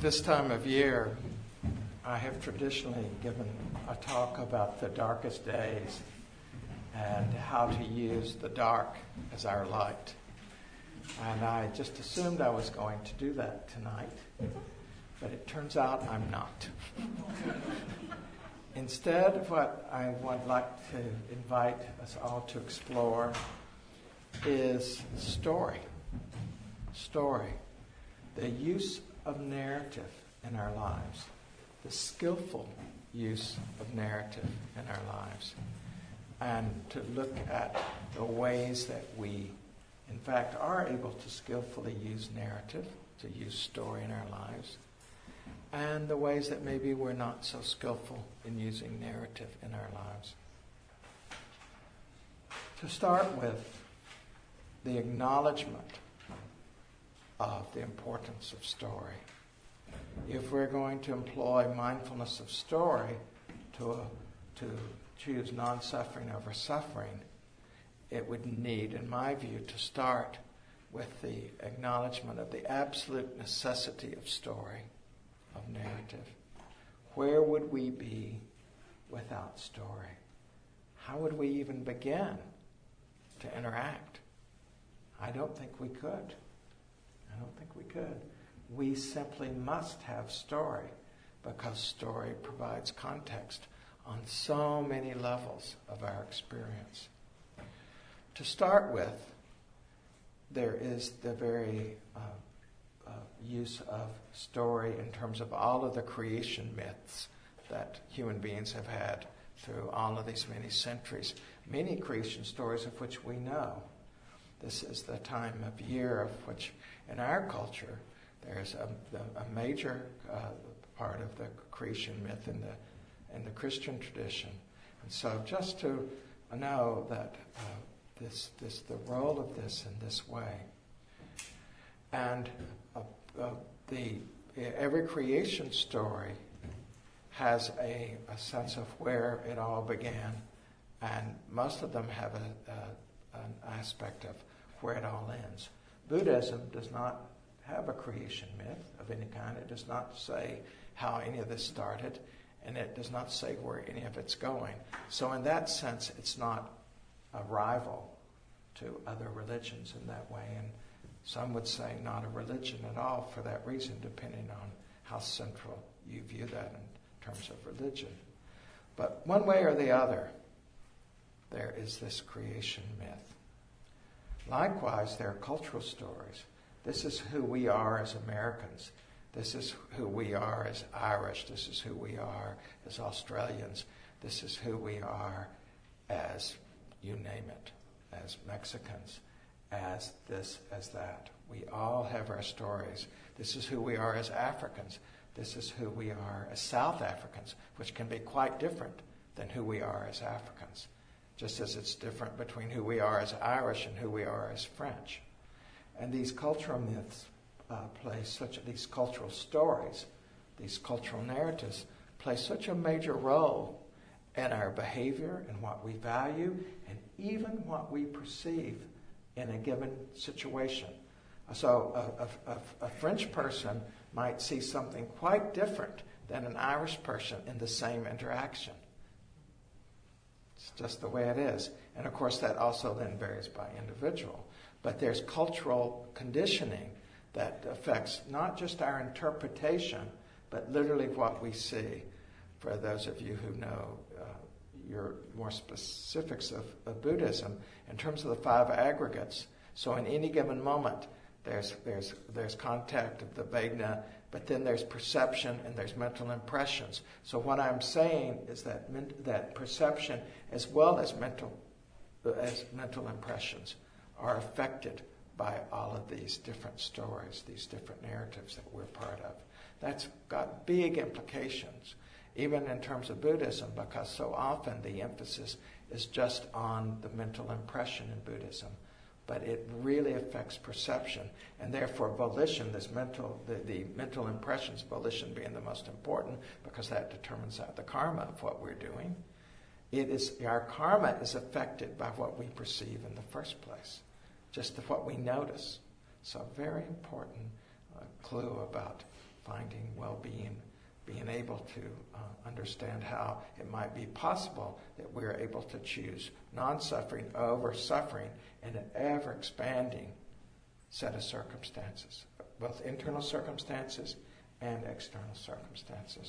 this time of year, I have traditionally given a talk about the darkest days and how to use the dark as our light. And I just assumed I was going to do that tonight, but it turns out I'm not. Instead, what I would like to invite us all to explore is story. Story. The use of narrative in our lives. The skillful use of narrative in our lives. And to look at the ways that we, in fact, are able to skillfully use narrative, to use story in our lives, and the ways that maybe we're not so skillful in using narrative in our lives. To start with, the acknowledgement of the importance of story. If we're going to employ mindfulness of story to choose non-suffering over suffering, it would need, in my view, to start with the acknowledgement of the absolute necessity of story, of narrative. Where would we be without story? How would we even begin to interact? I don't think we could. We simply must have story because story provides context on so many levels of our experience. To start with, there is the very use of story in terms of all of the creation myths that human beings have had through all of these many centuries. Many creation stories of which we know. This is the time of year of which, in our culture, there's a major part of the creation myth in the Christian tradition. And so just to know that the role of this in this way. And every creation story has a sense of where it all began, and most of them have an aspect of where it all ends. Buddhism does not have a creation myth of any kind. It does not say how any of this started, and it does not say where any of it's going. So in that sense, it's not a rival to other religions in that way, and some would say not a religion at all for that reason, depending on how central you view that in terms of religion. But one way or the other, there is this creation myth. Likewise, there are cultural stories. This is who we are as Americans. This is who we are as Irish. This is who we are as Australians. This is who we are as, you name it, as Mexicans, as this, as that. We all have our stories. This is who we are as Africans. This is who we are as South Africans, which can be quite different than who we are as Africans, just as it's different between who we are as Irish and who we are as French. And these cultural myths these cultural stories, these cultural narratives play such a major role in our behavior and what we value and even what we perceive in a given situation. So a French person might see something quite different than an Irish person in the same interaction. It's just the way it is. And of course that also then varies by individual. But there's cultural conditioning that affects not just our interpretation, but literally what we see. For those of you who know your more specifics of Buddhism, in terms of the five aggregates, so in any given moment, there's contact of the Vajna, but then there's perception and there's mental impressions. So what I'm saying is that perception as well as mental impressions are affected by all of these different stories, these different narratives that we're part of. That's got big implications, even in terms of Buddhism, because so often the emphasis is just on the mental impression in Buddhism, but it really affects perception, and therefore volition, the mental impressions, volition being the most important, because that determines the karma of what we're doing. Our karma is affected by what we perceive in the first place, just what we notice. So very important clue about finding well-being, being able to understand how it might be possible that we're able to choose non-suffering over suffering in an ever-expanding set of circumstances, both internal circumstances and external circumstances.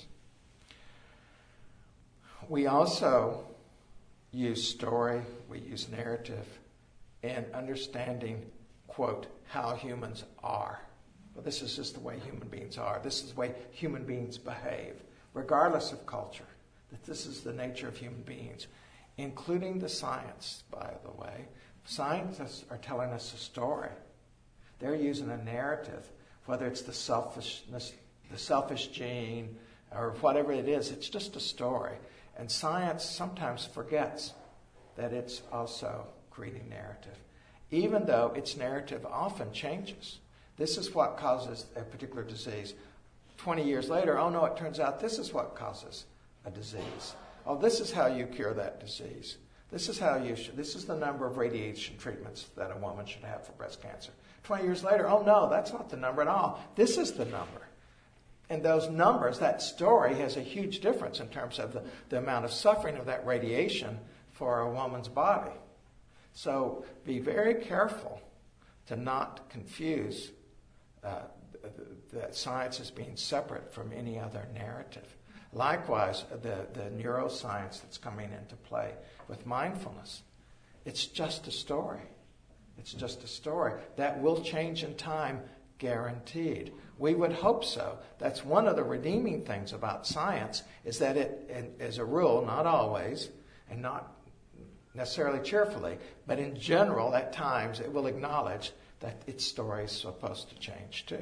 We also use story, we use narrative in understanding, quote, how humans are. Well, this is just the way human beings are. This is the way human beings behave, regardless of culture. That this is the nature of human beings, including the science, by the way. Scientists are telling us a story. They're using a narrative, whether it's the selfish gene, or whatever it is. It's just a story. And science sometimes forgets that it's also creating narrative, even though its narrative often changes. This is what causes a particular disease. 20 years later, oh no, it turns out this is what causes a disease. Oh, this is how you cure that disease. This is the number of radiation treatments that a woman should have for breast cancer. 20 years later, oh no, that's not the number at all. This is the number. And those numbers, that story has a huge difference in terms of the amount of suffering of that radiation for a woman's body. So be very careful to not confuse that science as being separate from any other narrative. Likewise, the neuroscience that's coming into play with mindfulness, it's just a story. It's just a story that will change in time, guaranteed. We would hope so. That's one of the redeeming things about science, is that it, as a rule, not always, and not necessarily cheerfully, but in general, at times, it will acknowledge that its story is supposed to change too.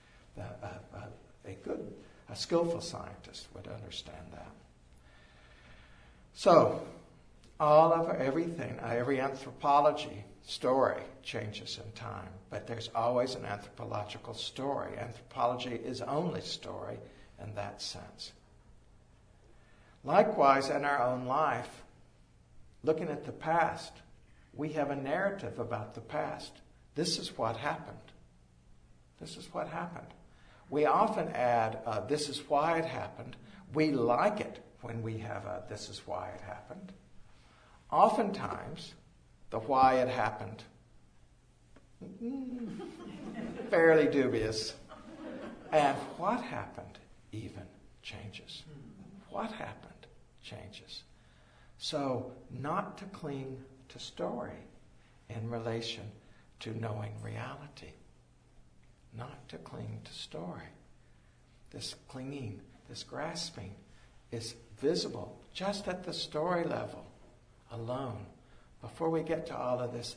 A skillful scientist would understand that. So, every anthropology story changes in time, but there's always an anthropological story. Anthropology is only story in that sense. Likewise, in our own life, looking at the past, we have a narrative about the past. This is what happened. This is what happened. We often add, this is why it happened. We like it when we have a this is why it happened. Oftentimes, the why it happened, fairly dubious. And what happened even changes. What happened changes. So, not to cling to story in relation to knowing reality. Not to cling to story. This clinging, this grasping is visible just at the story level alone, before we get to all of this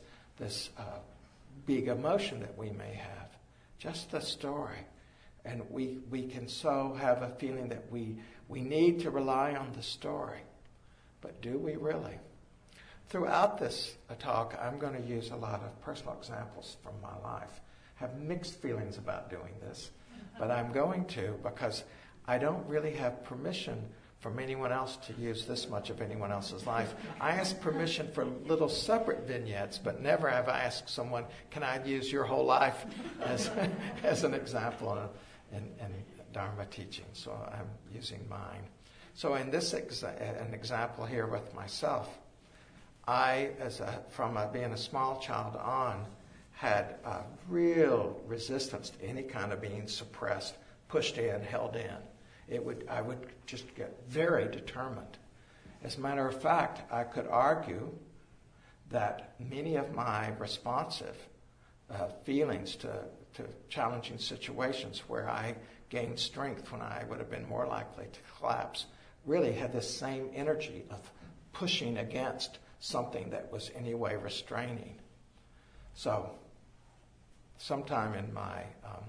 big emotion that we may have. Just the story. And we can so have a feeling that we need to rely on the story. But do we really? Throughout this talk, I'm going to use a lot of personal examples from my life. I have mixed feelings about doing this, but I'm going to, because I don't really have permission from anyone else to use this much of anyone else's life. I ask permission for little separate vignettes, but never have I asked someone, can I use your whole life as an example in Dharma teaching? So I'm using mine. So in this an example here with myself, I, from being a small child on, had a real resistance to any kind of being suppressed, pushed in, held in. I would just get very determined. As a matter of fact, I could argue that many of my responsive feelings to challenging situations where I gained strength when I would have been more likely to collapse really had this same energy of pushing against something that was in any way restraining. So, sometime in my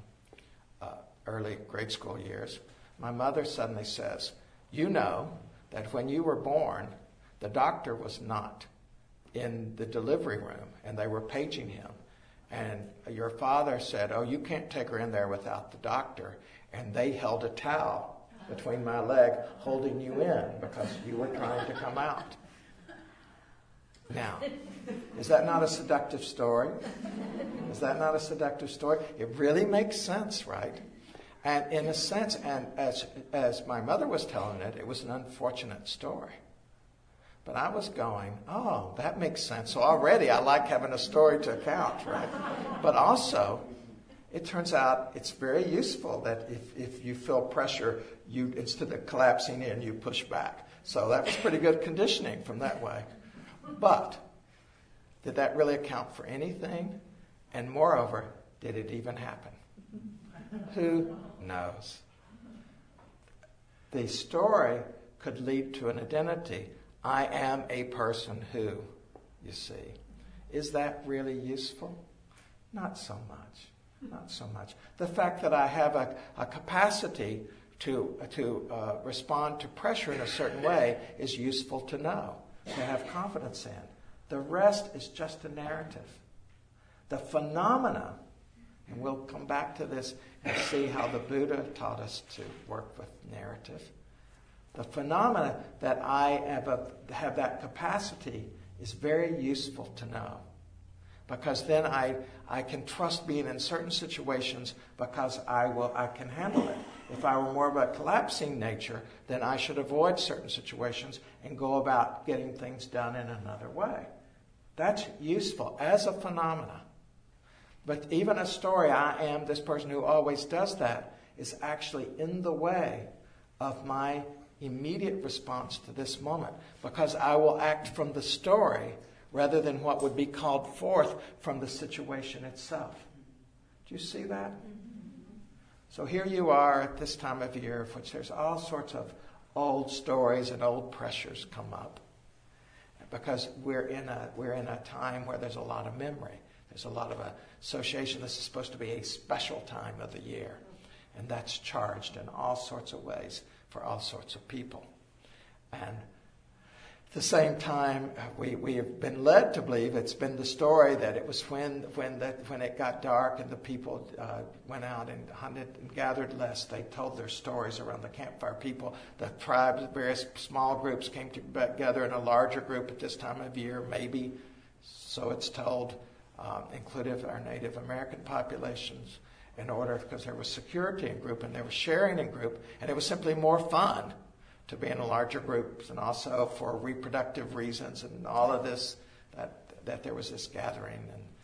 early grade school years, my mother suddenly says, you know that when you were born, the doctor was not in the delivery room, and they were paging him. And your father said, oh, you can't take her in there without the doctor. And they held a towel between my leg holding you in because you were trying to come out. Now, is that not a seductive story? Is that not a seductive story? It really makes sense, right? And in a sense, and as my mother was telling it, it was an unfortunate story. But I was going, oh, that makes sense. So already I like having a story to account, right? But also, it turns out it's very useful that if you feel pressure, you instead of collapsing in, you push back. So that was pretty good conditioning from that way. But did that really account for anything? And moreover, did it even happen? Who knows? The story could lead to an identity. I am a person who, you see. Is that really useful? Not so much. Not so much. The fact that I have a capacity to respond to pressure in a certain way is useful to know, to have confidence in. The rest is just a narrative. The phenomena, and we'll come back to this and see how the Buddha taught us to work with narrative. The phenomena that I have that capacity is very useful to know. Because then I can trust being in certain situations because I can handle it. If I were more of a collapsing nature, then I should avoid certain situations and go about getting things done in another way. That's useful as a phenomena. But even a story, I am this person who always does that, is actually in the way of my immediate response to this moment. Because I will act from the story rather than what would be called forth from the situation itself. Do you see that? So here you are at this time of year, of which there's all sorts of old stories and old pressures come up. Because we're in a time where there's a lot of memory. There's a lot of association. This is supposed to be a special time of the year. And that's charged in all sorts of ways for all sorts of people. And at the same time, we have been led to believe, it's been the story that it was when it got dark and the people went out and hunted and gathered less, they told their stories around the campfire. People, the tribes, various small groups came together in a larger group at this time of year, maybe, so it's told, included our Native American populations, in order, because there was security in group and there was sharing in group, and it was simply more fun to be in a larger group, and also for reproductive reasons and all of this, that there was this gathering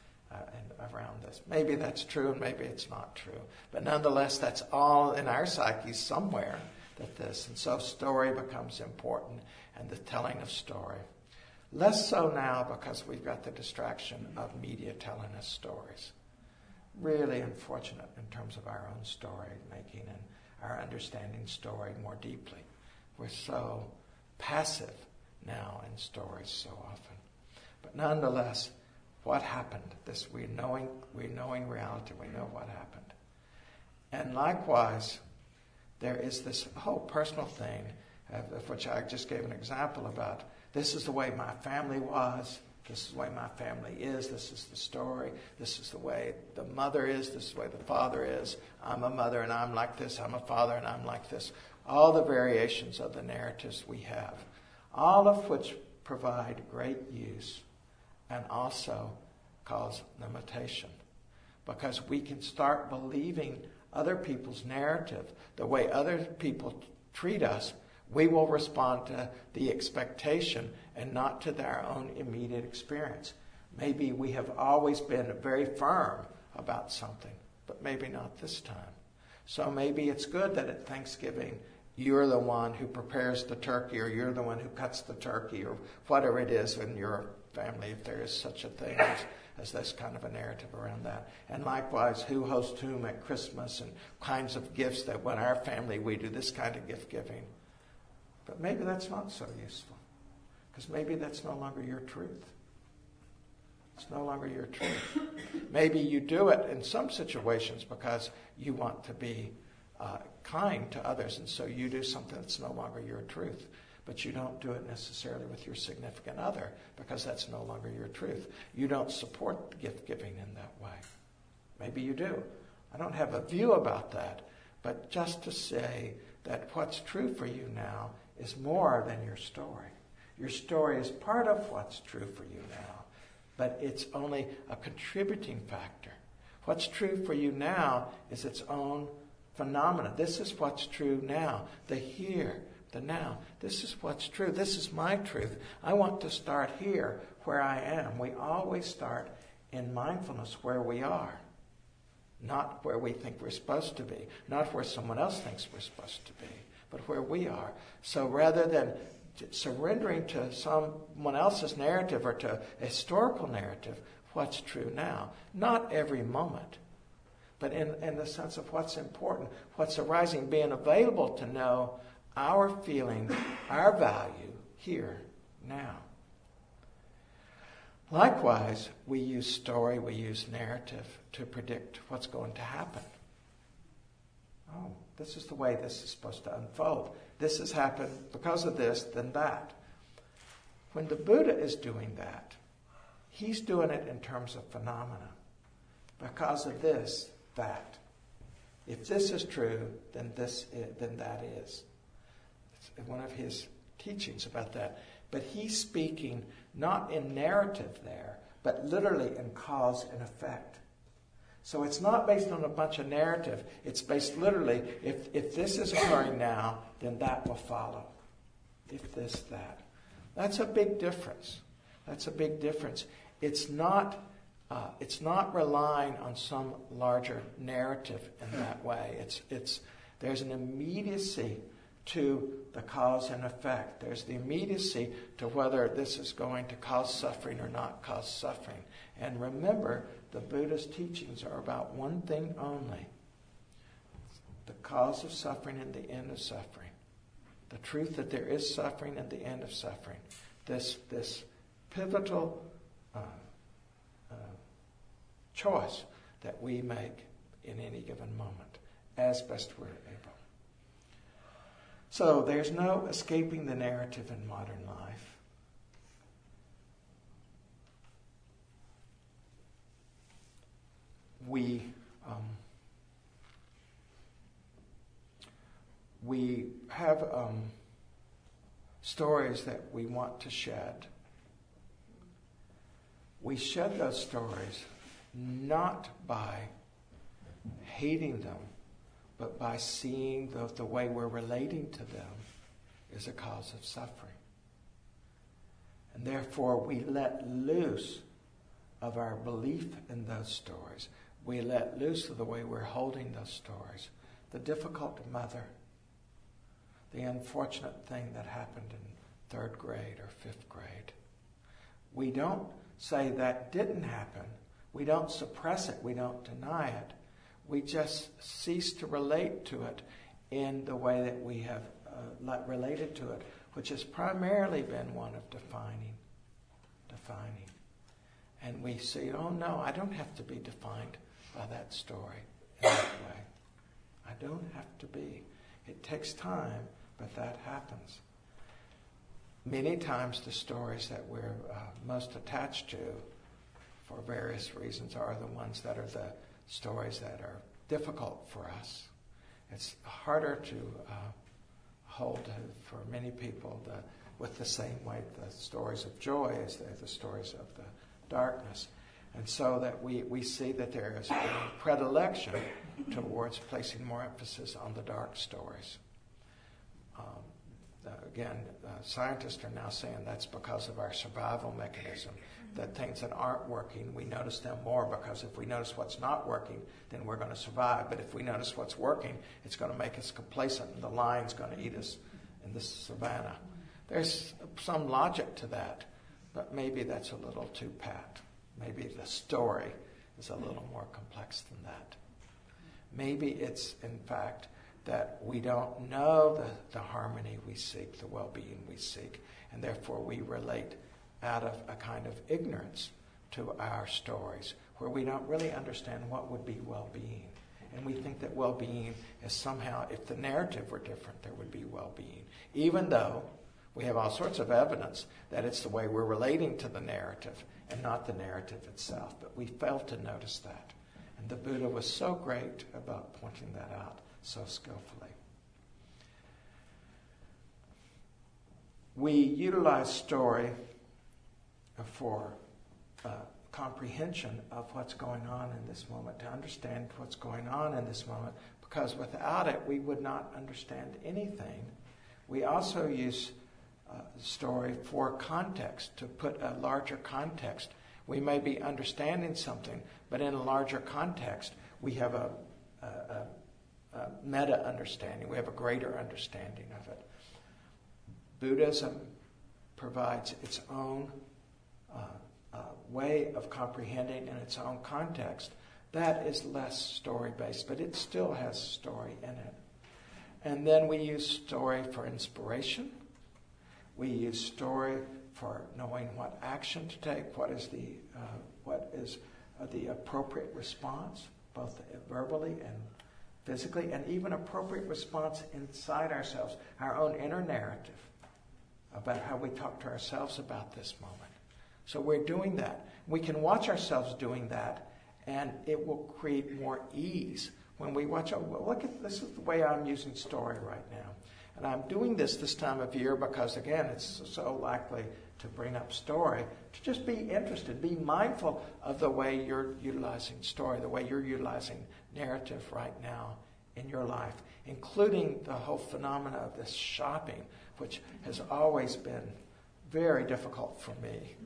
and around this. Maybe that's true and maybe it's not true. But nonetheless, that's all in our psyche somewhere, that this. And so story becomes important, and the telling of story. Less so now because we've got the distraction of media telling us stories. Really unfortunate in terms of our own story making and our understanding story more deeply. We're so passive now in stories so often. But nonetheless, what happened? We're knowing reality. We know what happened. And likewise, there is this whole personal thing, of which I just gave an example about. This is the way my family was. This is the way my family is. This is the story. This is the way the mother is. This is the way the father is. I'm a mother and I'm like this. I'm a father and I'm like this. All the variations of the narratives we have, all of which provide great use and also cause limitation. Because we can start believing other people's narrative, the way other people treat us, we will respond to the expectation and not to our own immediate experience. Maybe we have always been very firm about something, but maybe not this time. So maybe it's good that at Thanksgiving you're the one who prepares the turkey, or you're the one who cuts the turkey, or whatever it is in your family, if there is such a thing as this kind of a narrative around that. And likewise, who hosts whom at Christmas, and kinds of gifts that when our family we do this kind of gift giving. But maybe that's not so useful, because maybe that's no longer your truth. It's no longer your truth. Maybe you do it in some situations because you want to be kind to others, and so you do something that's no longer your truth. But you don't do it necessarily with your significant other, because that's no longer your truth. You don't support gift giving in that way. Maybe you do. I don't have a view about that, but just to say that what's true for you now is more than your story. Your story is part of what's true for you now, but it's only a contributing factor. What's true for you now is its own phenomena. This is what's true now. The here, the now. This is what's true. This is my truth. I want to start here where I am. We always start in mindfulness where we are, not where we think we're supposed to be, not where someone else thinks we're supposed to be, but where we are. So rather than surrendering to someone else's narrative or to a historical narrative, what's true now, not every moment, but in the sense of what's important, what's arising, being available to know our feeling, our value here, now. Likewise, we use story, we use narrative to predict what's going to happen. Oh, this is the way this is supposed to unfold. This has happened because of this, then that. When the Buddha is doing that, he's doing it in terms of phenomena. Because of this, that. If this is true, then that is. It's one of his teachings about that. But he's speaking not in narrative there, but literally in cause and effect. So it's not based on a bunch of narrative. It's based literally, if this is occurring now, then that will follow. If this, that. That's a big difference. That's a big difference. It's not relying on some larger narrative in that way. There's an immediacy to the cause and effect. There's the immediacy to whether this is going to cause suffering or not cause suffering. And remember, the Buddha's teachings are about one thing only: the cause of suffering and the end of suffering. The truth that there is suffering and the end of suffering. This pivotal choice that we make in any given moment, as best we're able. So there's no escaping the narrative in modern life. We have stories that we want to shed. We shed those stories not by hating them, but by seeing the way we're relating to them is a cause of suffering. And therefore we let loose of our belief in those stories. We let loose of the way we're holding those stories. The difficult mother, the unfortunate thing that happened in 3rd grade or 5th grade. We don't say that didn't happen. We don't suppress it. We don't deny it. We just cease to relate to it in the way that we have related to it, which has primarily been one of defining. And we see, oh no, I don't have to be defined by that story in that way. I don't have to be. It takes time, but that happens. Many times the stories that we're most attached to, for various reasons, are the ones that are the stories that are difficult for us. It's harder to hold for many people with the same weight the stories of joy as the stories of the darkness. And so that we see that there is a predilection towards placing more emphasis on the dark stories. Again, scientists are now saying that's because of our survival mechanism, that things that aren't working, we notice them more, because if we notice what's not working, then we're going to survive. But if we notice what's working, it's going to make us complacent, and the lion's going to eat us in the savannah. There's some logic to that, but maybe that's a little too pat. Maybe the story is a little more complex than that. Maybe it's, in fact, that we don't know the harmony we seek, the well-being we seek, and therefore we relate out of a kind of ignorance to our stories, where we don't really understand what would be well-being. And we think that well-being is somehow, if the narrative were different, there would be well-being. Even though we have all sorts of evidence that it's the way we're relating to the narrative and not the narrative itself. But we fail to notice that. And the Buddha was so great about pointing that out so skillfully. We utilize story for comprehension of what's going on in this moment, to understand what's going on in this moment, because without it, we would not understand anything. We also use story for context, to put a larger context. We may be understanding something, but in a larger context, we have a meta understanding. We have a greater understanding of it. Buddhism provides its own way of comprehending in its own context. That is less story-based, but it still has story in it. And then we use story for inspiration. We use story for knowing what action to take, what is the appropriate response, both verbally and physically, and even appropriate response inside ourselves, our own inner narrative about how we talk to ourselves about this moment. So we're doing that. We can watch ourselves doing that, and it will create more ease when we watch. Oh, well, look at this is the way I'm using story right now, and I'm doing this time of year because, again, it's so likely to bring up story. To just be interested, be mindful of the way you're utilizing story, the way you're utilizing narrative right now in your life, including the whole phenomena of this shopping, which has always been very difficult for me.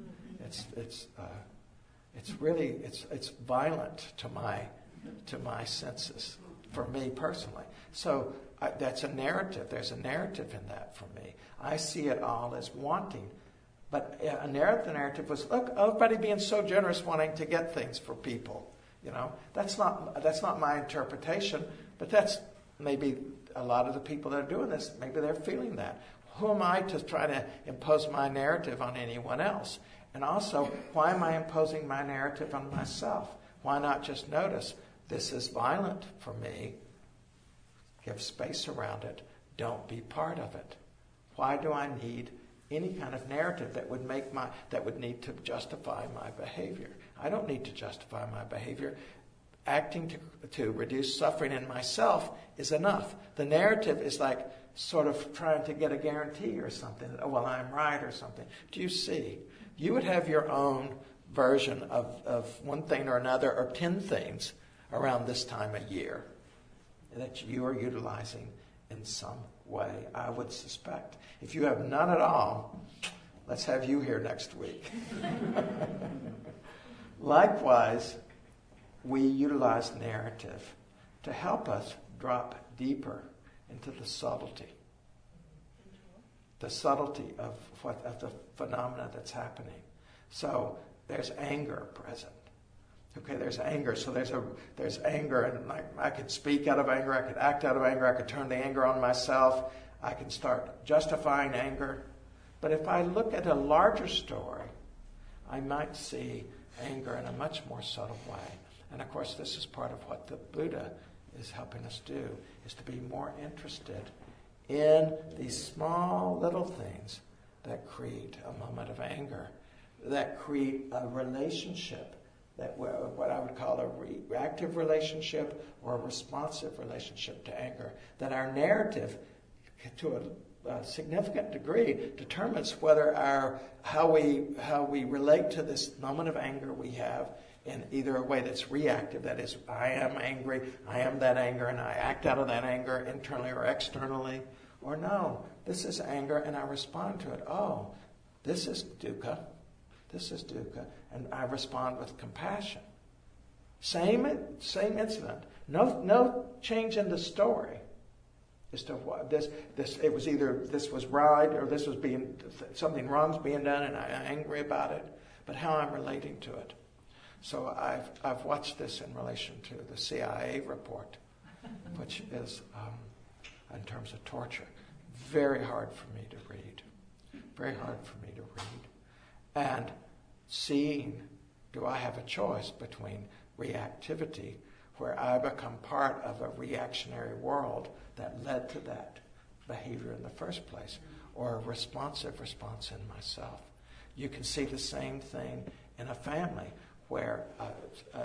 It's really violent to my senses, for me personally. So that's a narrative. There's a narrative in that for me. I see it all as wanting. But a narrative was, look, everybody being so generous, wanting to get things for people. You know, that's not my interpretation, but that's maybe a lot of the people that are doing this. Maybe they're feeling that. Who am I to try to impose my narrative on anyone else? And also, why am I imposing my narrative on myself? Why not just notice this is violent for me? Give space around it. Don't be part of it. Why do I need any kind of narrative that would need to justify my behavior? I don't need to justify my behavior. Acting to reduce suffering in myself is enough. The narrative is like sort of trying to get a guarantee or something. Oh, well, I'm right or something. Do you see? You would have your own version of one thing or another, or 10 things around this time of year that you are utilizing in some way, I would suspect. If you have none at all, let's have you here next week. Likewise, we utilize narrative to help us drop deeper into the subtlety of the phenomena that's happening. So there's anger present. Okay, there's anger. So there's anger, and I could speak out of anger, I could act out of anger, I could turn the anger on myself, I can start justifying anger. But if I look at a larger story, I might see anger in a much more subtle way. And of course, this is part of what the Buddha is helping us do, is to be more interested in these small little things that create a moment of anger, that create a relationship, that what I would call a reactive relationship or a responsive relationship to anger. That our narrative, to a significant degree, determines whether how we relate to this moment of anger we have in either a way that's reactive, that is, I am angry, I am that anger, and I act out of that anger internally or externally, or no, this is anger and I respond to it. Oh, this is dukkha, and I respond with compassion. Same incident. No change in the story as to what this. It was either this was right or this was something wrong's being done, and I'm angry about it. But how I'm relating to it. So I've watched this in relation to the CIA report, which is in terms of torture, very hard for me to read. Very hard for me to read. And seeing, do I have a choice between reactivity, where I become part of a reactionary world that led to that behavior in the first place, or a responsive response in myself? You can see the same thing in a family where, I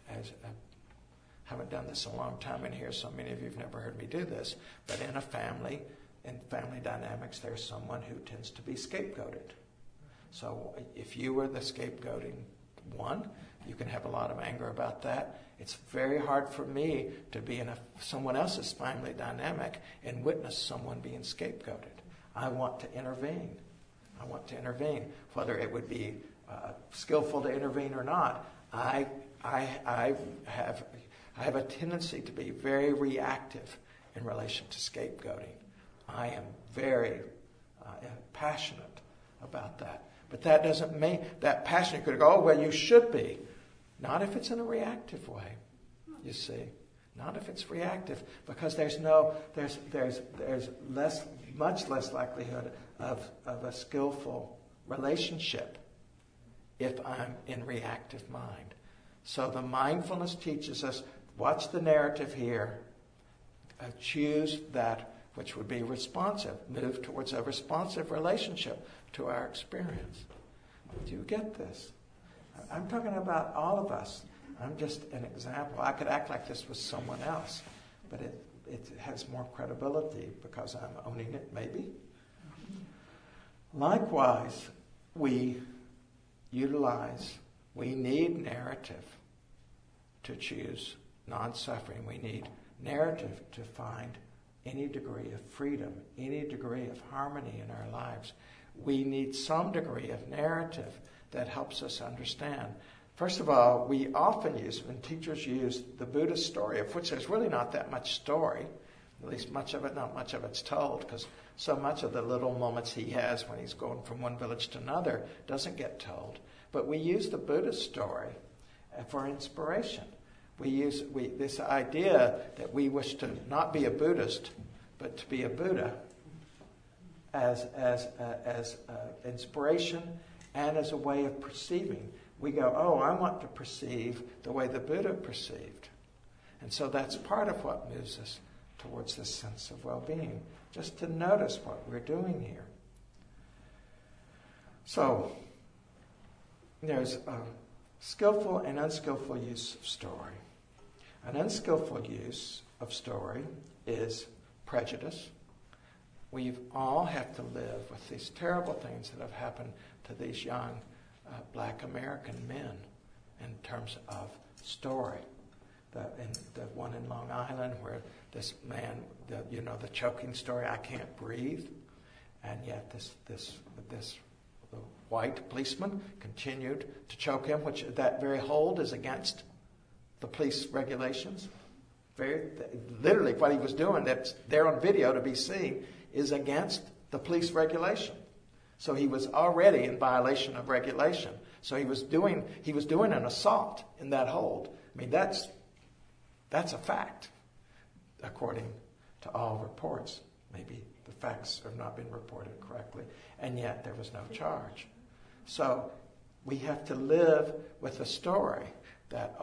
haven't done this a long time in here, so many of you have never heard me do this, but in a family, in family dynamics, there's someone who tends to be scapegoated. So if you were the scapegoating one. You can have a lot of anger about that. It's very hard for me to be in someone else's family dynamic and witness someone being scapegoated. I want to intervene. Whether it would be skillful to intervene or not, I have a tendency to be very reactive in relation to scapegoating. I am very passionate about that. But that doesn't mean that passion could go, oh, well, you should be. Not if it's in a reactive way, you see. Not if it's reactive, because there's much less likelihood of a skillful relationship if I'm in reactive mind. So the mindfulness teaches us, watch the narrative here, choose that which would be responsive, move towards a responsive relationship to our experience. Do you get this? I'm talking about all of us. I'm just an example. I could act like this was someone else, but it has more credibility because I'm owning it, maybe. Likewise, we need narrative to choose non-suffering. We need narrative to find any degree of freedom, any degree of harmony in our lives. We need some degree of narrative that helps us understand. First of all, we often use, when teachers use the Buddhist story, of which there's really not that much story, at least not much of it's told, because so much of the little moments he has when he's going from one village to another doesn't get told. But we use the Buddhist story for inspiration. We use this idea that we wish to not be a Buddhist, but to be a Buddha as inspiration and as a way of perceiving. We go, oh, I want to perceive the way the Buddha perceived. And so that's part of what moves us towards this sense of well-being, just to notice what we're doing here. So, there's a skillful and unskillful use of story. An unskillful use of story is prejudice. We all have to live with these terrible things that have happened to these young black American men in terms of story. The one in Long Island where this man, the choking story, I can't breathe, and yet this white policeman continued to choke him, which that very hold is against the police regulations. Literally what he was doing, that's there on video to be seen, is against the police regulation. So he was already in violation of regulation. So he was doing an assault in that hold. I mean, that's a fact, according to all reports. Maybe the facts have not been reported correctly, and yet there was no charge. So we have to live with the story that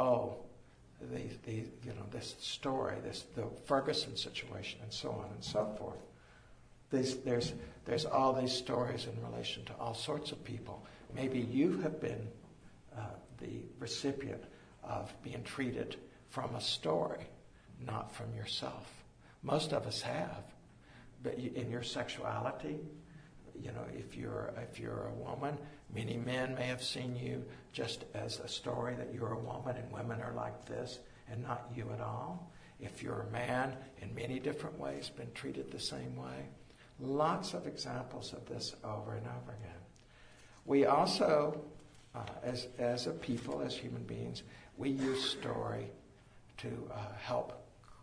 this story, the Ferguson situation, and so on and so forth. There's all these stories in relation to all sorts of people. Maybe you have been the recipient of being treated from a story, not from yourself. Most of us have. But in your sexuality, if you're a woman, many men may have seen you just as a story that you're a woman and women are like this and not you at all. If you're a man, in many different ways, been treated the same way. Lots of examples of this over and over again. We also, as a people, as human beings, we use story to help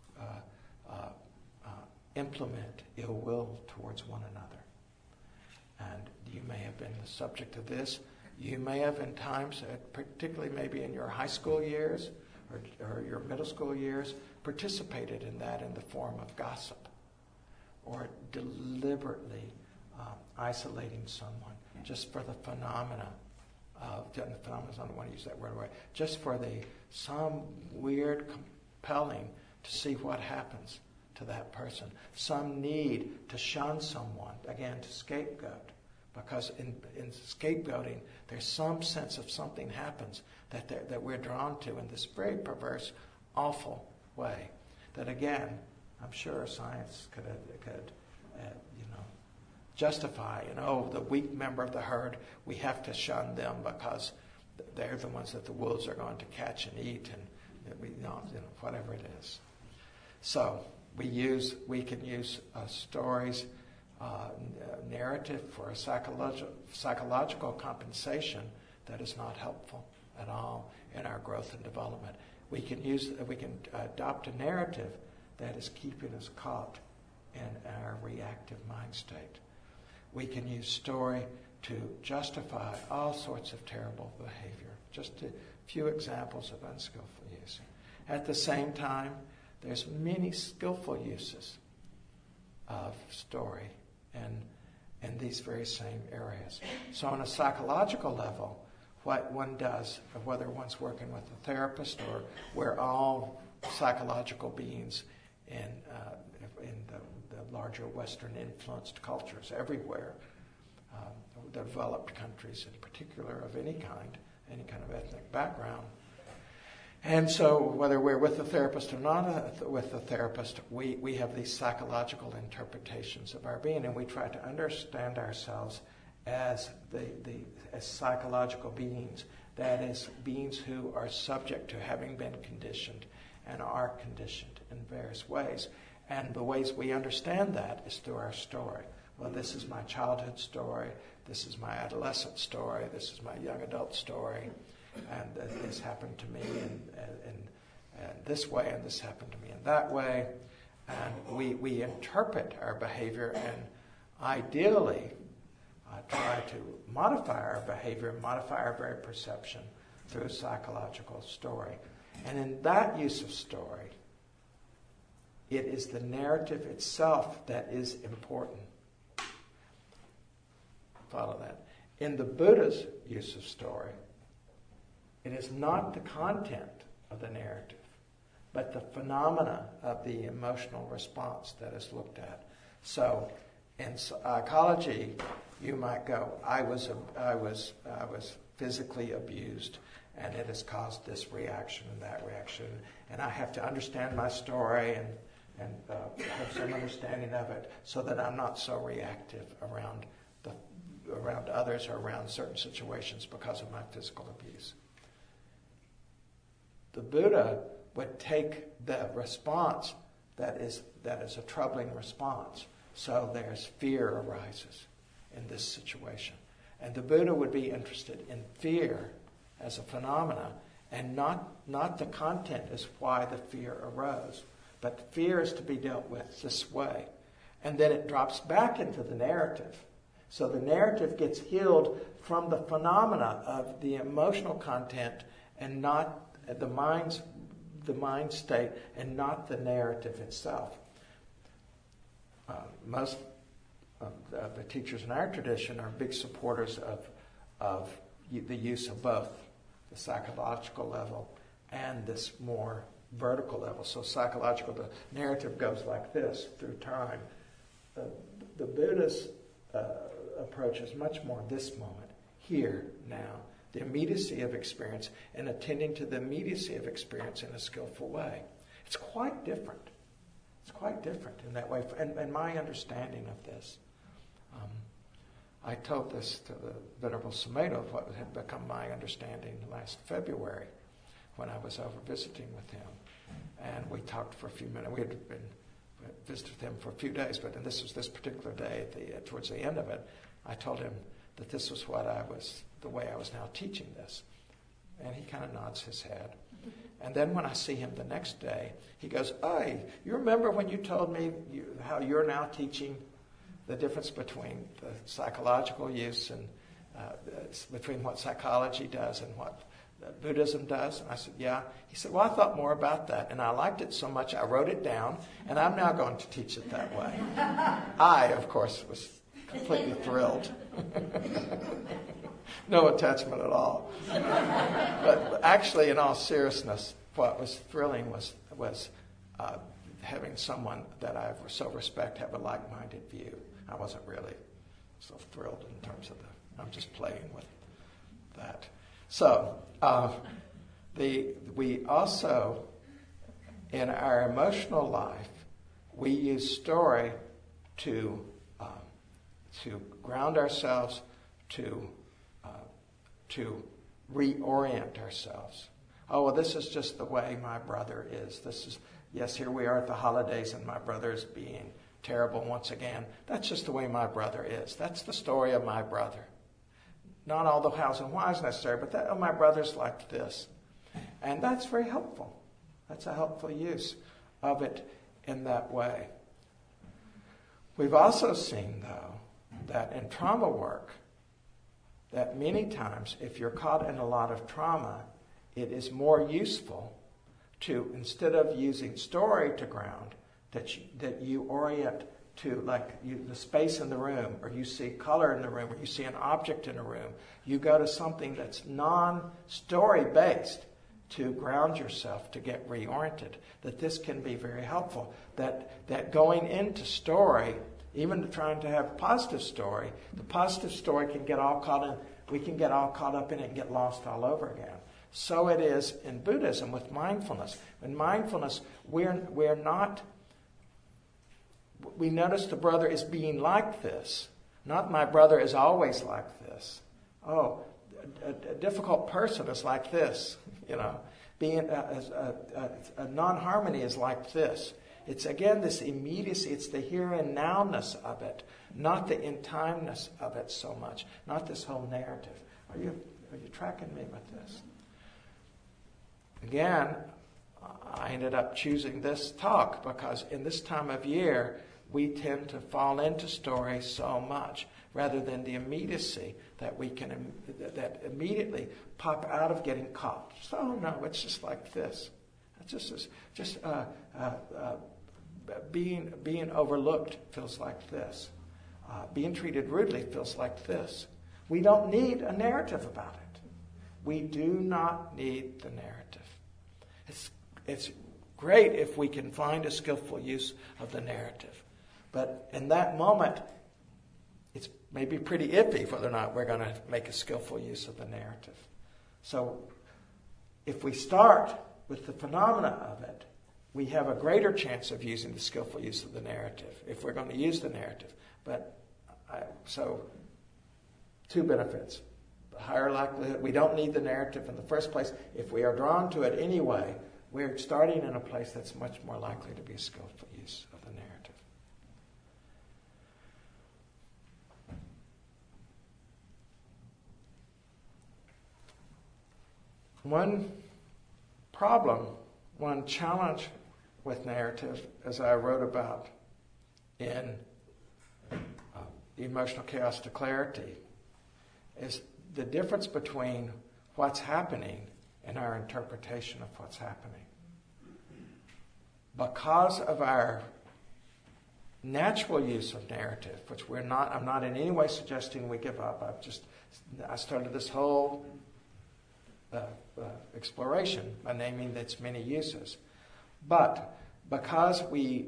implement ill will towards one another. And you may have been the subject of this. You may have in times, particularly maybe in your high school years or your middle school years, participated in that in the form of gossip or deliberately isolating someone just for the phenomena of, I don't want to use that word away, just for some weird compelling to see what happens to that person. Some need to shun someone, again, to scapegoat. Because in scapegoating, there's some sense of something happens that we're drawn to in this very perverse, awful way. That again, I'm sure science could justify. The weak member of the herd, we have to shun them because they're the ones that the wolves are going to catch and eat, and whatever it is. So we can use stories, narrative for a psychological compensation that is not helpful at all in our growth and development. We can adopt a narrative that is keeping us caught in our reactive mind state. We can use story to justify all sorts of terrible behavior. Just a few examples of unskillful use. At the same time, there's many skillful uses of story in these very same areas. So on a psychological level, what one does, whether one's working with a therapist or we're all psychological beings in the larger Western influenced cultures everywhere, the developed countries in particular of any kind of ethnic background. And so whether we're with a therapist or not with a therapist, we have these psychological interpretations of our being, and we try to understand ourselves as as psychological beings, that is, beings who are subject to having been conditioned and are conditioned in various ways. And the ways we understand that is through our story. Well, this is my childhood story, this is my adolescent story, this is my young adult story, and this happened to me in this way, and this happened to me in that way. And we interpret our behavior and ideally try to modify our behavior, modify our very perception through psychological story. And in that use of story, it is the narrative itself that is important. Follow that. In the Buddha's use of story, it is not the content of the narrative, but the phenomena of the emotional response that is looked at. So, in psychology, you might go, I was physically abused, and it has caused this reaction and that reaction, and I have to understand my story and have some understanding of it so that I'm not so reactive around others or around certain situations because of my physical abuse. The Buddha would take the response that is a troubling response. So there's fear arises in this situation. And the Buddha would be interested in fear as a phenomena, and not the content as why the fear arose. But fear is to be dealt with this way. And then it drops back into the narrative. So the narrative gets healed from the phenomena of the emotional content and not the mind state, and not the narrative itself. Most of the teachers in our tradition are big supporters of the use of both the psychological level and this more vertical level. So psychological, the narrative goes like this through time. The Buddha's approach is much more this moment, here, now, the immediacy of experience, and attending to the immediacy of experience in a skillful way. It's quite different. It's quite different in that way. And my understanding of this, I told this to the Venerable Sumedho, what had become my understanding last February when I was over visiting with him. And we talked for a few minutes. We had been visited with him for a few days, but this was this particular day, towards the end of it, I told him that this was the way I was now teaching this. And he kind of nods his head. And then when I see him the next day, he goes, "Hey, you remember when you told me how you're now teaching the difference between the psychological use and between what psychology does and what Buddhism does?" And I said, "Yeah." He said, "Well, I thought more about that, and I liked it so much I wrote it down, and I'm now going to teach it that way." I, of course, was completely thrilled. No attachment at all. But actually, in all seriousness, what was thrilling was having someone that I so respect have a like-minded view. I wasn't really so thrilled in terms of I'm just playing with that. So, we also, in our emotional life, we use story to ground ourselves, to reorient ourselves. Oh, well, this is just the way my brother is. Yes, here we are at the holidays and my brother is being terrible once again. That's just the way my brother is. That's the story of my brother. Not all the hows and whys necessary, but my brother's like this. And that's very helpful. That's a helpful use of it in that way. We've also seen, though, that in trauma work, that many times, if you're caught in a lot of trauma, it is more useful to, instead of using story to ground, that you orient to the space in the room, or you see color in the room, or you see an object in a room. You go to something that's non-story based to ground yourself, to get reoriented. That this can be very helpful. That going into story, even trying to have positive story, the positive story can get all caught in. We can get all caught up in it and get lost all over again. So it is in Buddhism with mindfulness. In mindfulness, we notice the brother is being like this. Not my brother is always like this. Oh, a difficult person is like this. Being a non-harmony is like this. It's again this immediacy. It's the here and now-ness of it, not the in-timeness of it so much. Not this whole narrative. Are you tracking me with this? Again, I ended up choosing this talk because in this time of year, we tend to fall into story so much rather than the immediacy that we can that immediately pop out of getting caught. So no, it's just like this. It's just being overlooked feels like this. Being treated rudely feels like this. We don't need a narrative about it. We do not need the narrative. It's great if we can find a skillful use of the narrative. But in that moment, it's maybe pretty iffy whether or not we're going to make a skillful use of the narrative. So if we start with the phenomena of it, we have a greater chance of using the skillful use of the narrative if we're going to use the narrative. So two benefits. The higher likelihood, we don't need the narrative in the first place. If we are drawn to it anyway, we're starting in a place that's much more likely to be a skillful use of the narrative. One problem, one challenge with narrative, as I wrote about in Emotional Chaos to Clarity, is the difference between what's happening and our interpretation of what's happening. Because of our natural use of narrative, which I'm not in any way suggesting we give up. I started this whole exploration by naming its many uses. But because we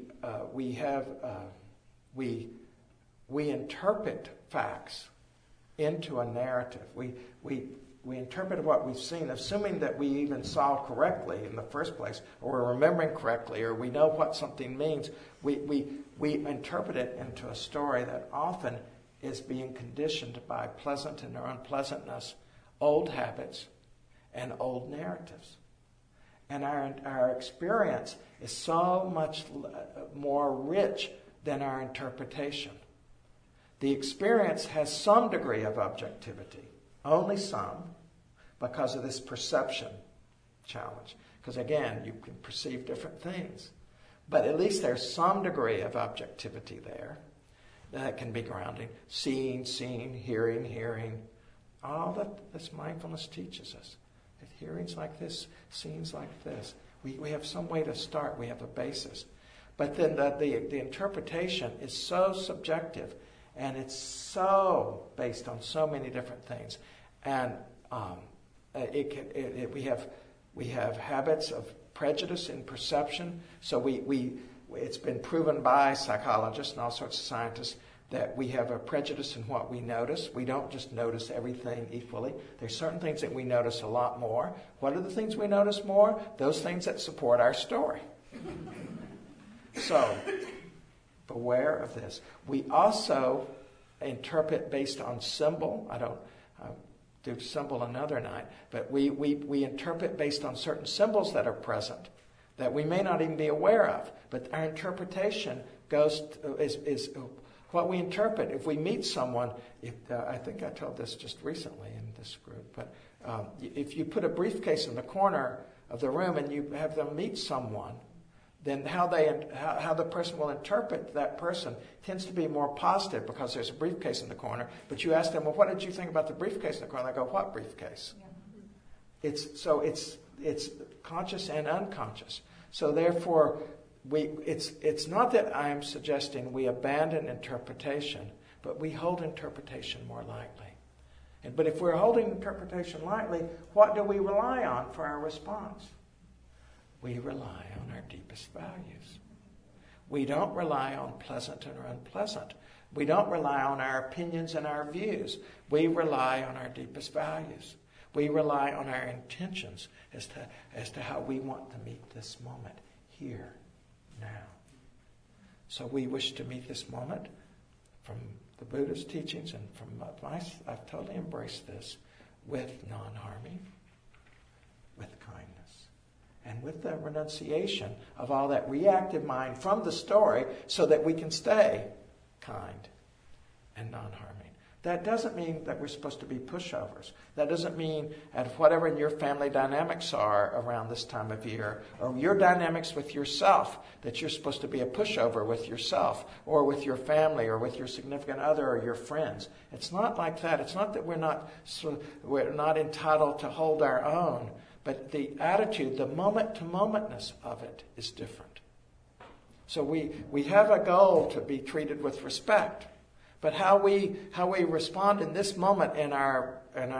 interpret facts into a narrative, we interpret what we've seen, assuming that we even saw correctly in the first place, or we're remembering correctly, or we know what something means. We interpret it into a story that often is being conditioned by pleasant and unpleasantness, old habits, and old narratives. And our experience is so much more rich than our interpretation. The experience has some degree of objectivity, only some, because of this perception challenge. Because again, you can perceive different things. But at least there's some degree of objectivity there that can be grounding. Seeing, hearing. All that this mindfulness teaches us. That hearing's like this, seeing's like this. We have some way to start. We have a basis. But then the interpretation is so subjective, and it's so based on so many different things. And we have habits of prejudice in perception. So it's been proven by psychologists and all sorts of scientists that we have a prejudice in what we notice. We don't just notice everything equally. There's certain things that we notice a lot more. What are the things we notice more? Those things that support our story. So, beware of this. We also interpret based on symbol. do symbol another night. But we interpret based on certain symbols that are present that we may not even be aware of. But our interpretation is what we interpret. If we meet someone, I think I told this just recently in this group, but if you put a briefcase in the corner of the room and you have them meet someone, then how the person will interpret that person tends to be more positive because there's a briefcase in the corner. But you ask them, well, what did you think about the briefcase in the corner? They go, what briefcase? Yeah. It's conscious and unconscious. So therefore, it's not that I'm suggesting we abandon interpretation, but we hold interpretation more lightly. But if we're holding interpretation lightly, what do we rely on for our response? We rely on our deepest values. We don't rely on pleasant or unpleasant. We don't rely on our opinions and our views. We rely on our deepest values. We rely on our intentions as to how we want to meet this moment here, now. So we wish to meet this moment from the Buddha's teachings and from I've totally embraced this with non-harming, with kindness, and with the renunciation of all that reactive mind from the story so that we can stay kind and non-harming. That doesn't mean that we're supposed to be pushovers. That doesn't mean at whatever your family dynamics are around this time of year, or your dynamics with yourself, that you're supposed to be a pushover with yourself, or with your family, or with your significant other, or your friends. It's not like that. It's not that we're not entitled to hold our own, but the attitude, the moment-to-momentness of it is different. So we have a goal to be treated with respect. But how we respond in this moment in our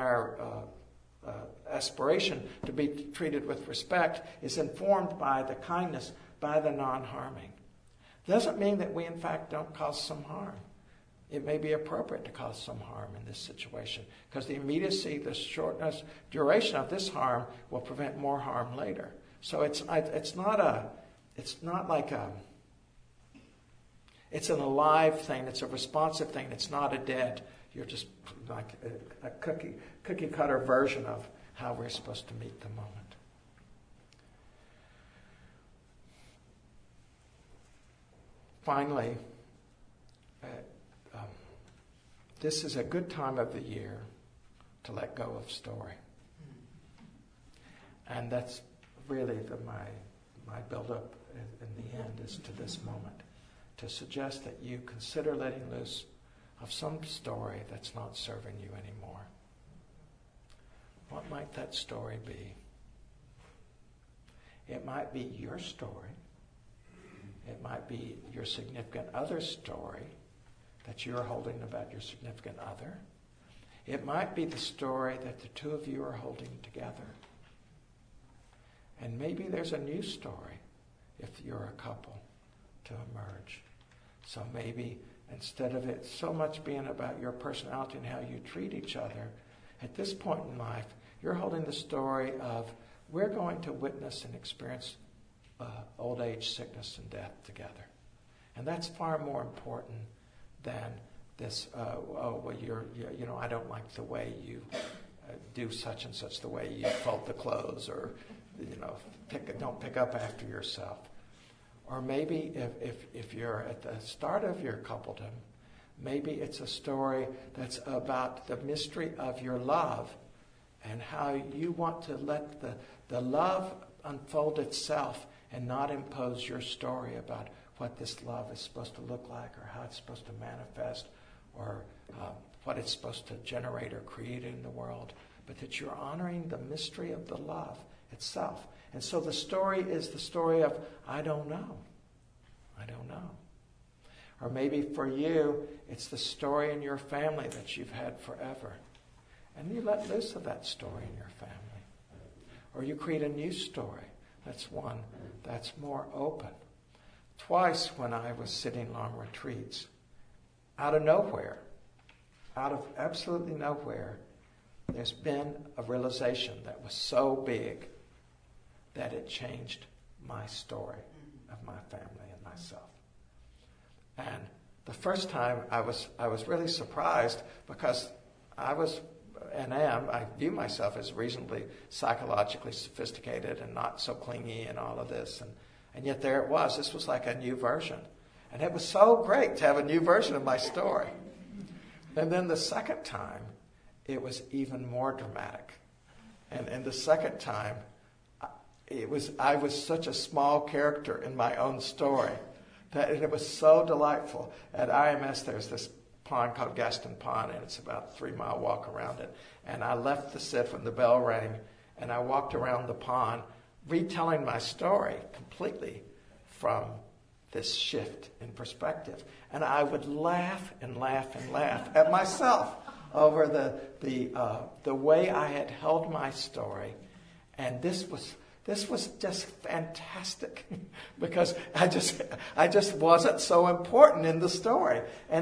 aspiration to be treated with respect is informed by the kindness, by the non-harming. Doesn't mean that we in fact don't cause some harm. It may be appropriate to cause some harm in this situation because the immediacy, the shortness, duration of this harm will prevent more harm later. So it's an alive thing. It's a responsive thing. It's not a dead. You're just like a cookie cutter version of how we're supposed to meet the moment. Finally, this is a good time of the year to let go of story. And that's really my build-up in the end is to this moment. To suggest that you consider letting loose of some story that's not serving you anymore. What might that story be? It might be your story. It might be your significant other's story that you're holding about your significant other. It might be the story that the two of you are holding together. And maybe there's a new story if you're a couple to emerge. So maybe instead of it so much being about your personality and how you treat each other, at this point in life, you're holding the story of we're going to witness and experience old age, sickness, and death together. And that's far more important than this, I don't like the way you do such and such, the way you fold the clothes, or, don't pick up after yourself. Or maybe if you're at the start of your coupledom, maybe it's a story that's about the mystery of your love and how you want to let the love unfold itself and not impose your story about what this love is supposed to look like or how it's supposed to manifest or what it's supposed to generate or create in the world, but that you're honoring the mystery of the love itself. And so the story is the story of, I don't know. I don't know. Or maybe for you, it's the story in your family that you've had forever. And you let loose of that story in your family. Or you create a new story. That's one that's more open. Twice when I was sitting long retreats, out of nowhere, out of absolutely nowhere, there's been a realization that was so big that it changed my story of my family and myself. And the first time I was really surprised because I was and I view myself as reasonably psychologically sophisticated and not so clingy and all of this. And yet there it was. This was like a new version. And it was so great to have a new version of my story. And then the second time, it was even more dramatic. And the second time, I was such a small character in my own story that it was so delightful. At IMS, there's this pond called Gaston Pond, and it's about a 3-mile walk around it. And I left the SID when the bell rang, and I walked around the pond, retelling my story completely from this shift in perspective. And I would laugh and laugh and laugh at myself over the way I had held my story. And this was just fantastic because I just wasn't so important in the story,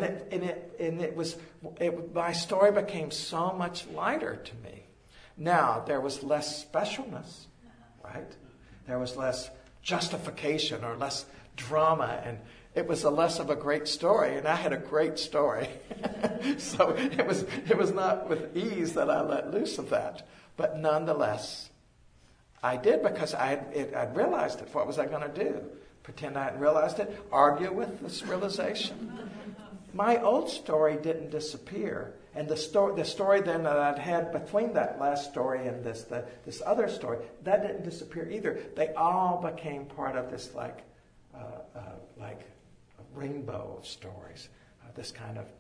my story became so much lighter to me. Now there was less specialness, right? There was less justification or less drama, and it was less of a great story, and I had a great story. So it was not with ease that I let loose of that, but nonetheless, I did because I'd realized it. What was I going to do? Pretend I hadn't realized it? Argue with this realization? My old story didn't disappear. And the story then that I'd had between that last story and this other story, that didn't disappear either. They all became part of this like a rainbow of stories. This kind of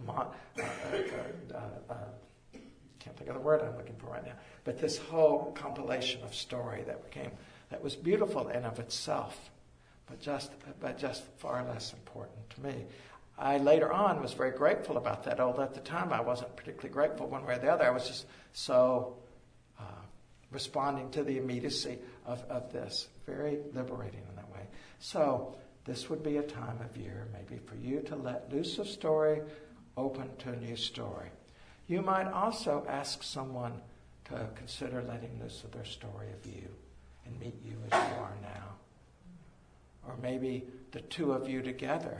can't think of the word I'm looking for right now, but this whole compilation of story that was beautiful in of itself, but just far less important to me. I later on was very grateful about that, although at the time I wasn't particularly grateful one way or the other. I was just so responding to the immediacy of this, very liberating in that way. So this would be a time of year maybe for you to let loose a story, open to a new story. You might also ask someone to consider letting loose of their story of you and meet you as you are now. Or maybe the two of you together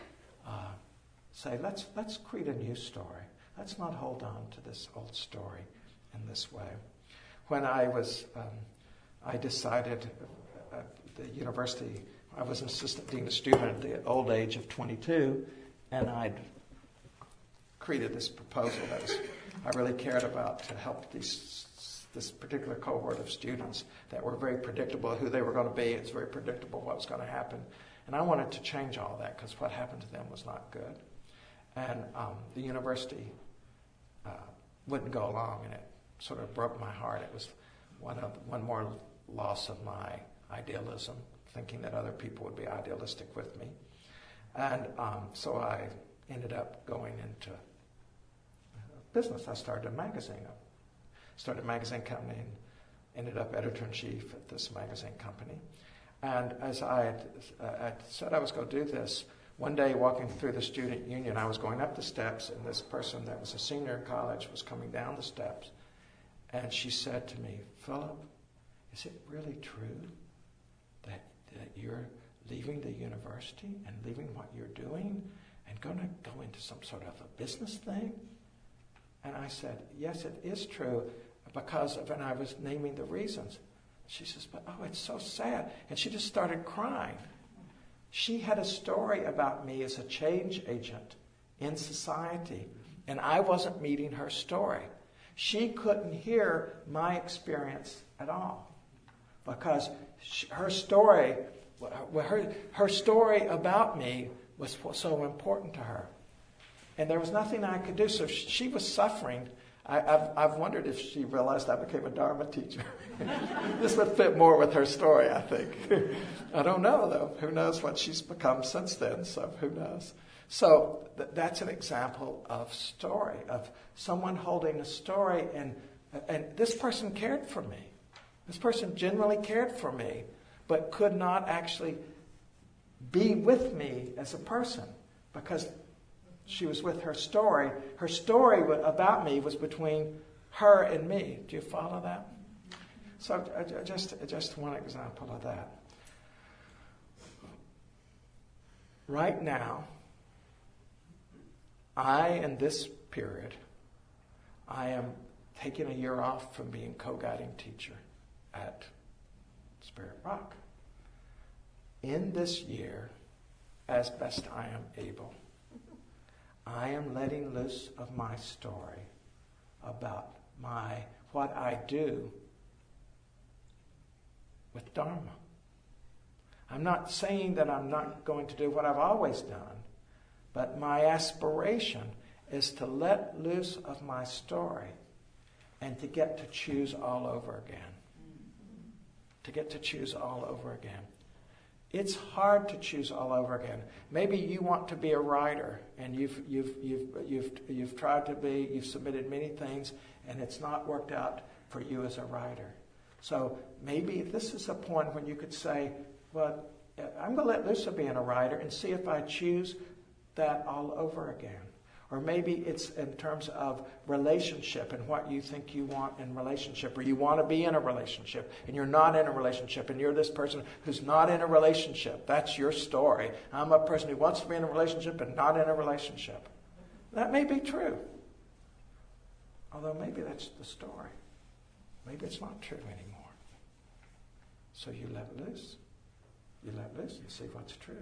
say, let's create a new story. Let's not hold on to this old story in this way. When I decided at the university, I was an assistant dean of student at the old age of 22, and I'd created this proposal that I really cared about to help this particular cohort of students that were very predictable who they were going to be. It's very predictable what was going to happen. And I wanted to change all that because what happened to them was not good. And the university wouldn't go along, and it sort of broke my heart. It was one more loss of my idealism, thinking that other people would be idealistic with me. And so I ended up going into business. I started a magazine. Started a magazine company and ended up editor-in-chief at this magazine company. And as I had said I was going to do this, one day walking through the student union, I was going up the steps, and this person that was a senior in college was coming down the steps. And she said to me, "Philip, is it really true that you're leaving the university and leaving what you're doing and going to go into some sort of a business thing?" And I said, "Yes, it is true," because when I was naming the reasons. She says, "But it's so sad." And she just started crying. She had a story about me as a change agent in society, and I wasn't meeting her story. She couldn't hear my experience at all because her story about me was so important to her. And there was nothing I could do. So she was suffering. I've wondered if she realized I became a Dharma teacher. This would fit more with her story, I think. I don't know, though. Who knows what she's become since then, so who knows. So that's an example of story, of someone holding a story, and this person cared for me. This person genuinely cared for me, but could not actually be with me as a person because she was with her story. Her story about me was between her and me. Do you follow that? So just one example of that. Right now, in this period, I am taking a year off from being co-guiding teacher at Spirit Rock. In this year, as best I am able, I am letting loose of my story about what I do with Dharma. I'm not saying that I'm not going to do what I've always done, but my aspiration is to let loose of my story and to get to choose all over again. To get to choose all over again. It's hard to choose all over again. Maybe you want to be a writer, and you've tried to be. You've submitted many things, and it's not worked out for you as a writer. So maybe this is a point when you could say, "Well, I'm going to let loose of being a writer and see if I choose that all over again." Or maybe it's in terms of relationship and what you think you want in relationship, or you want to be in a relationship and you're not in a relationship, and you're this person who's not in a relationship. That's your story. I'm a person who wants to be in a relationship and not in a relationship. That may be true. Although maybe that's the story. Maybe it's not true anymore. So you let loose. You let loose and see what's true.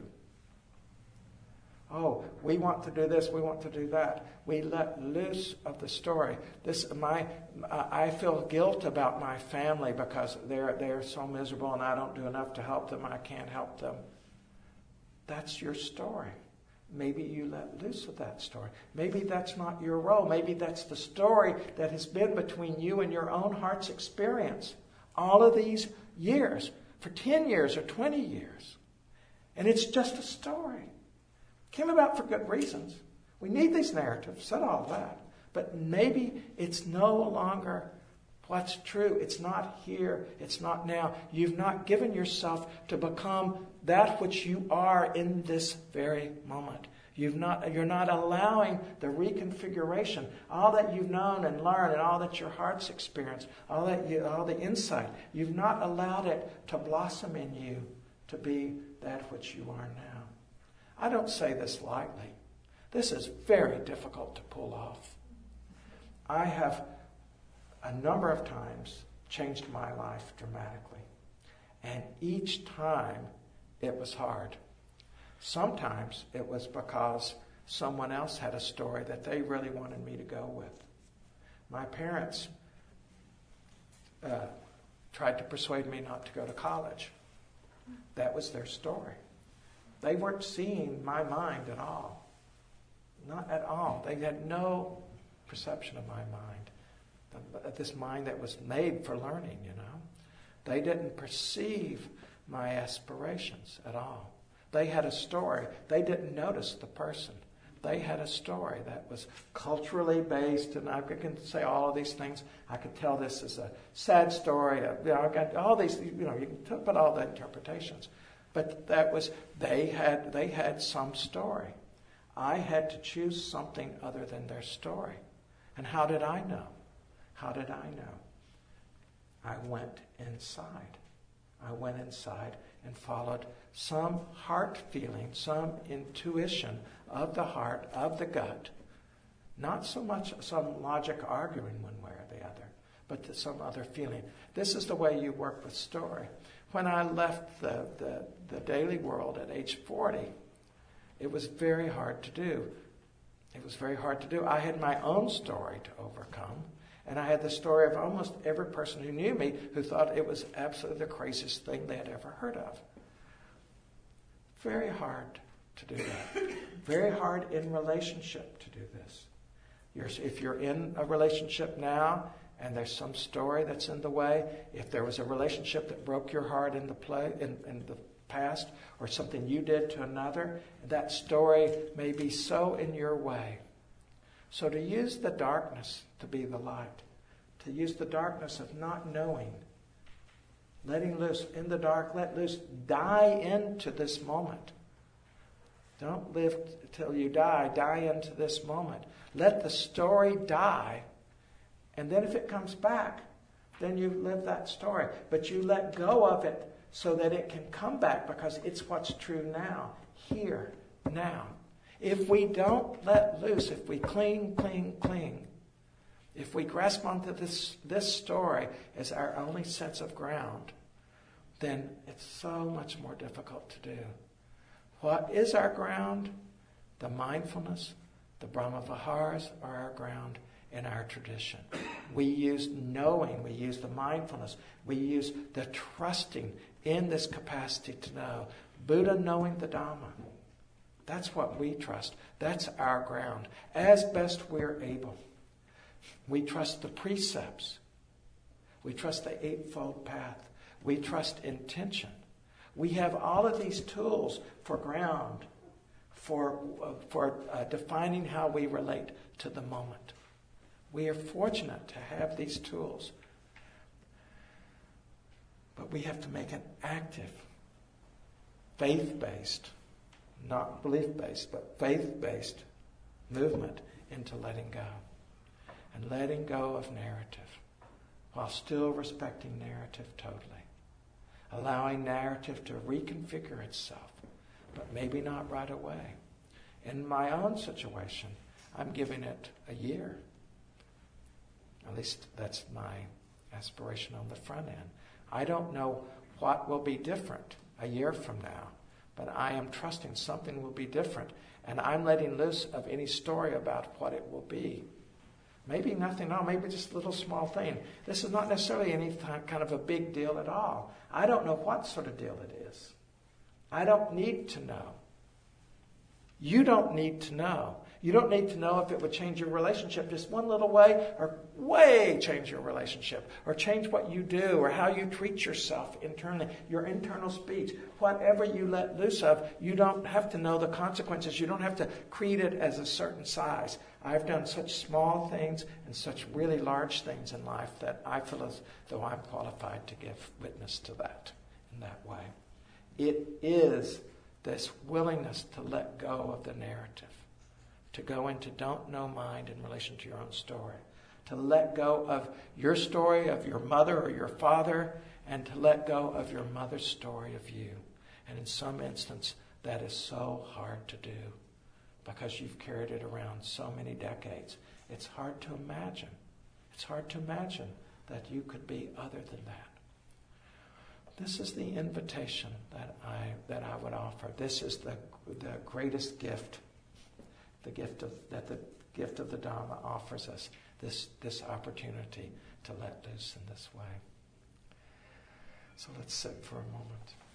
Oh, we want to do this, we want to do that. We let loose of the story. I feel guilt about my family because they're so miserable and I don't do enough to help them. I can't help them. That's your story. Maybe you let loose of that story. Maybe that's not your role. Maybe that's the story that has been between you and your own heart's experience all of these years, for 10 years or 20 years. And it's just a story. Came about for good reasons. We need these narratives, said all that. But maybe it's no longer what's true. It's not here. It's not now. You've not given yourself to become that which you are in this very moment. You're not allowing the reconfiguration, all that you've known and learned and all that your heart's experienced, all the insight. You've not allowed it to blossom in you to be that which you are now. I don't say this lightly. This is very difficult to pull off. I have a number of times changed my life dramatically. And each time it was hard. Sometimes it was because someone else had a story that they really wanted me to go with. My parents tried to persuade me not to go to college. That was their story. They weren't seeing my mind at all. Not at all. They had no perception of my mind. This mind that was made for learning, They didn't perceive my aspirations at all. They had a story. They didn't notice the person. They had a story that was culturally based, and I can say all of these things. I could tell this as a sad story. I got all these, you can put all the interpretations. But they had some story. I had to choose something other than their story. And how did I know? How did I know? I went inside. I went inside and followed some heart feeling, some intuition of the heart, of the gut. Not so much some logic arguing one way or the other, but some other feeling. This is the way you work with story. When I left the daily world at age 40, it was very hard to do. It was very hard to do. I had my own story to overcome, and I had the story of almost every person who knew me who thought it was absolutely the craziest thing they had ever heard of. Very hard to do that. Very hard in relationship to do this. If you're in a relationship now, and there's some story that's in the way, if there was a relationship that broke your heart in the past, or something you did to another, that story may be so in your way. So to use the darkness to be the light, to use the darkness of not knowing, letting loose in the dark, let loose, die into this moment. Don't live till you die. Die into this moment. Let the story die. And then if it comes back, then you live that story. But you let go of it so that it can come back because it's what's true now, here, now. If we don't let loose, if we cling, If we grasp onto this story as our only sense of ground, then it's so much more difficult to do. What is our ground? The mindfulness, the Brahma Viharas are our ground in our tradition. We use knowing, we use the mindfulness, we use the trusting in this capacity to know. Buddha knowing the Dhamma. That's what we trust. That's our ground. As best we're able. We trust the precepts. We trust the Eightfold Path. We trust intention. We have all of these tools for ground, for defining how we relate to the moment. We are fortunate to have these tools. But we have to make an active, faith-based, not belief-based, but faith-based movement into letting go. And letting go of narrative, while still respecting narrative totally. Allowing narrative to reconfigure itself, but maybe not right away. In my own situation, I'm giving it a year. At least that's my aspiration on the front end. I don't know what will be different a year from now, but I am trusting something will be different, and I'm letting loose of any story about what it will be. Maybe nothing, no, maybe just a little small thing. This is not necessarily any kind of a big deal at all. I don't know what sort of deal it is. I don't need to know. You don't need to know. You don't need to know if it would change your relationship just one little way, or way change your relationship, or change what you do, or how you treat yourself internally, your internal speech. Whatever you let loose of, you don't have to know the consequences. You don't have to create it as a certain size. I've done such small things and such really large things in life that I feel as though I'm qualified to give witness to that in that way. It is this willingness to let go of the narrative, to go into don't know mind in relation to your own story, to let go of your story of your mother or your father, and to let go of your mother's story of you. And in some instance, that is so hard to do because you've carried it around so many decades. It's hard to imagine. It's hard to imagine that you could be other than that. This is the invitation that I would offer. This is the greatest gift. The gift of the Dhamma offers us this opportunity to let loose in this way. So let's sit for a moment.